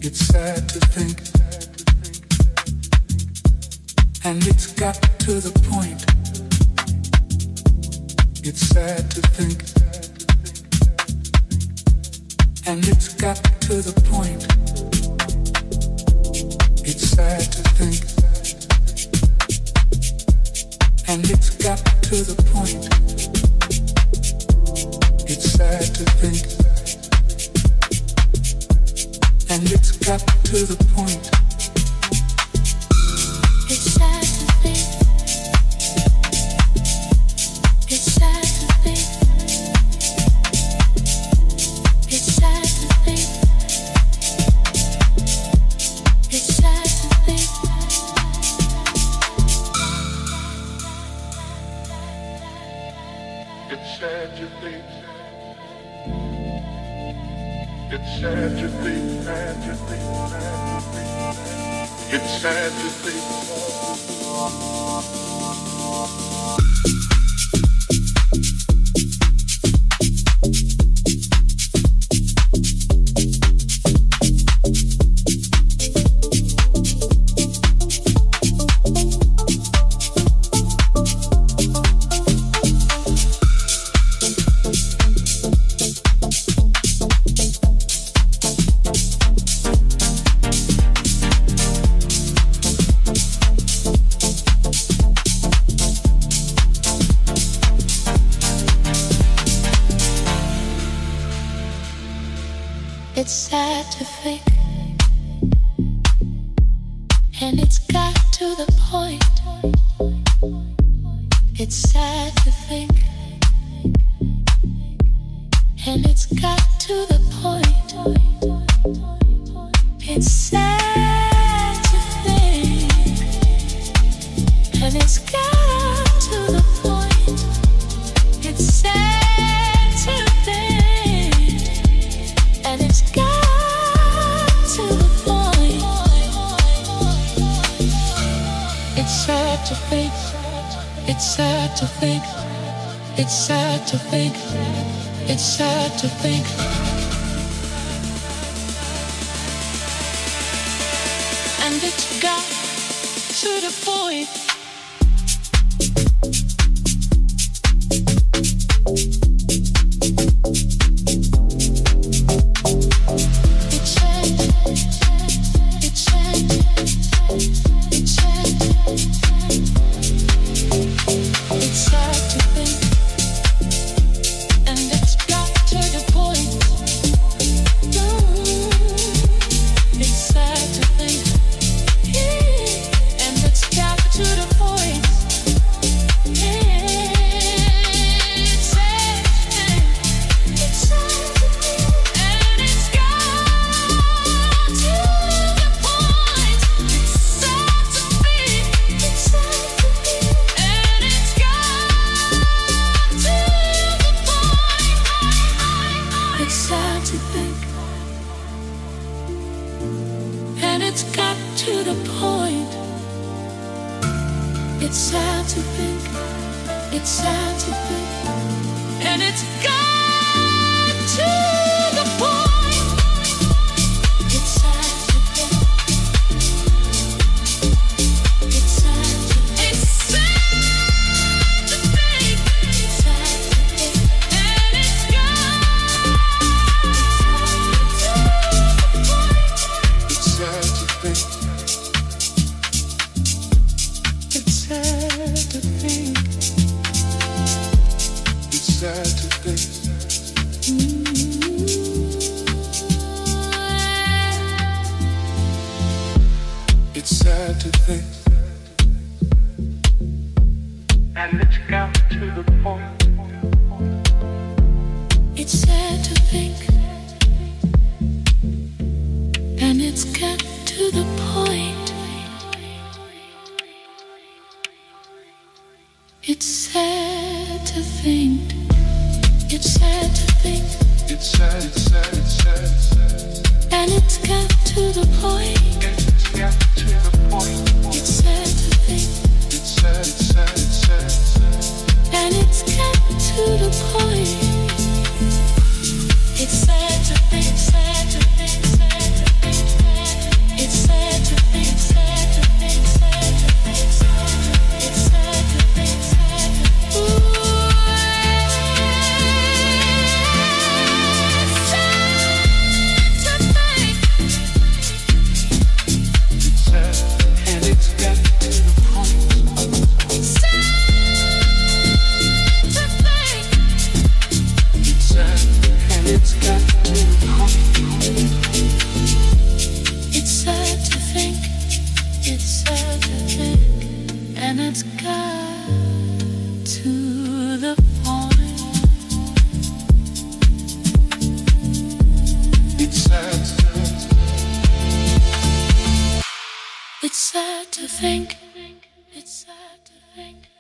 It's sad to think, and it's got to the point. It's sad to think, and it's got to the point. It's sad to think, and it's got to the point. It's sad to think, and it's got to the point. It's sad to think. It's sad to think. It's sad to think. It's sad to think. It's sad to think. It's sad to think, sad to think, sad to think. It's sad to think. It's sad to think, and it's got to the point. It's sad to think, and it's got to the point. It's sad to think, and it's got to the point. It's sad to think, and it's got to the point. It's sad to think. It's sad to think. It's sad to think. It's sad to think. And it's got to the point. It's sad to think, sad to think, sad to think. it's got to the point. It's sad to think, it's sad to think, and it's got to the point. It's sad to It's sad to think, it's sad to think.